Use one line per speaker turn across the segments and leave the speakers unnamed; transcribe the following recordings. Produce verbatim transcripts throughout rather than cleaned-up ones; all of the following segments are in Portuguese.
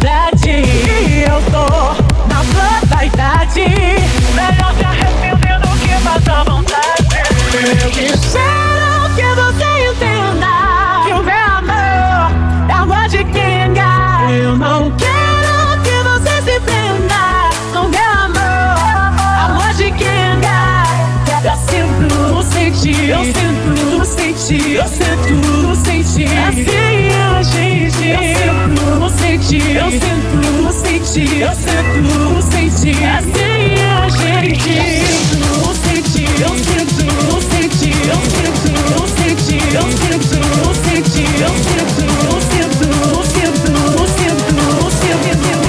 cidade. E eu tô na flor da idade. Melhor se arrepender do que passar vontade. Eu quero que você entenda que o meu amor é amor de quenga. Eu não quero que você se prenda no meu amor, amor de quenga. Eu sinto sentir, eu sinto sentir, eu sinto sentir. Assim a gente. Eu sinto sentir, eu sinto sentir, eu sinto sentir. Assim a gente. Eu sinto sentir, eu sinto sentir, eu sinto sentir, eu sinto sentir, eu sinto, sinto, sinto, sinto, sinto.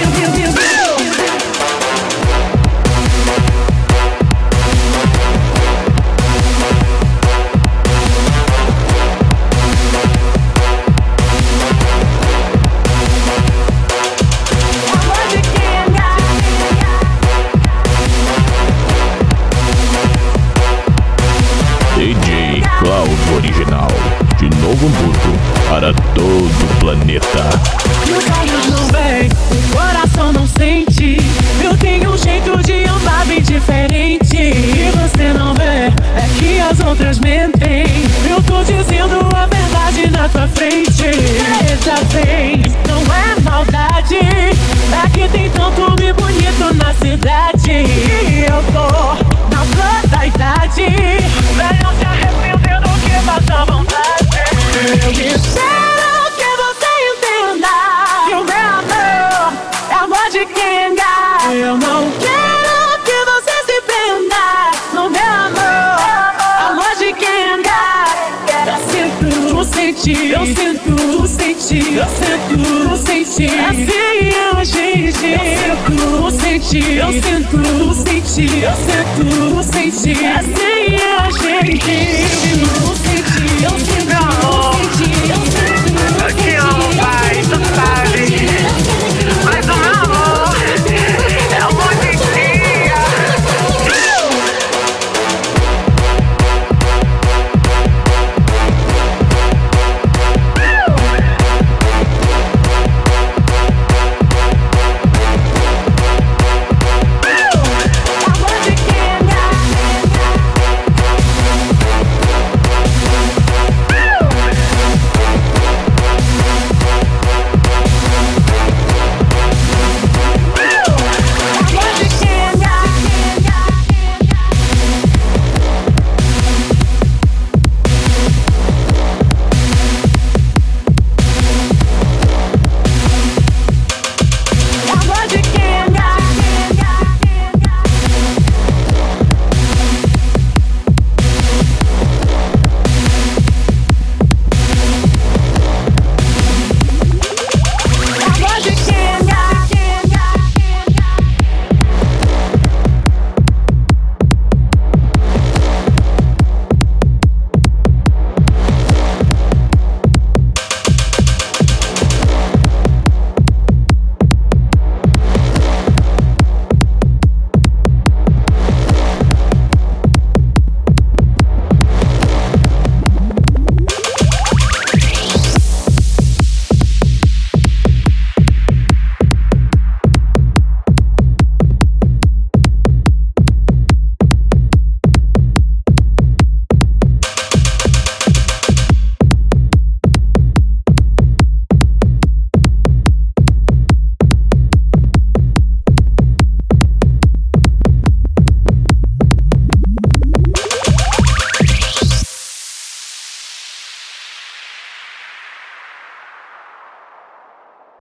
D J Cláudio Original, de Novo Hamburgo, para todo o planeta.
Meus olhos não veem, o coração não sente. Eu tenho um jeito de andar bem diferente. E você não vê, é que as outras mentem. Eu tô dizendo a verdade na tua frente. Veja bem, não é maldade, é que tem tanto homem bonito na cidade. E eu tô na flor da idade. Melhor se arrepender do que passar vontade. Eu espero que você entenda que o meu amor é amor de quenga. Eu não quero que você se prenda no meu amor, amor de quenga. Eu sinto sentir, eu sinto sentir, eu sinto sentir. Assim a gente. Eu sinto sentir, eu sinto sentir, eu sinto sentir. Assim a gente. Eu sinto sentir, eu sinto.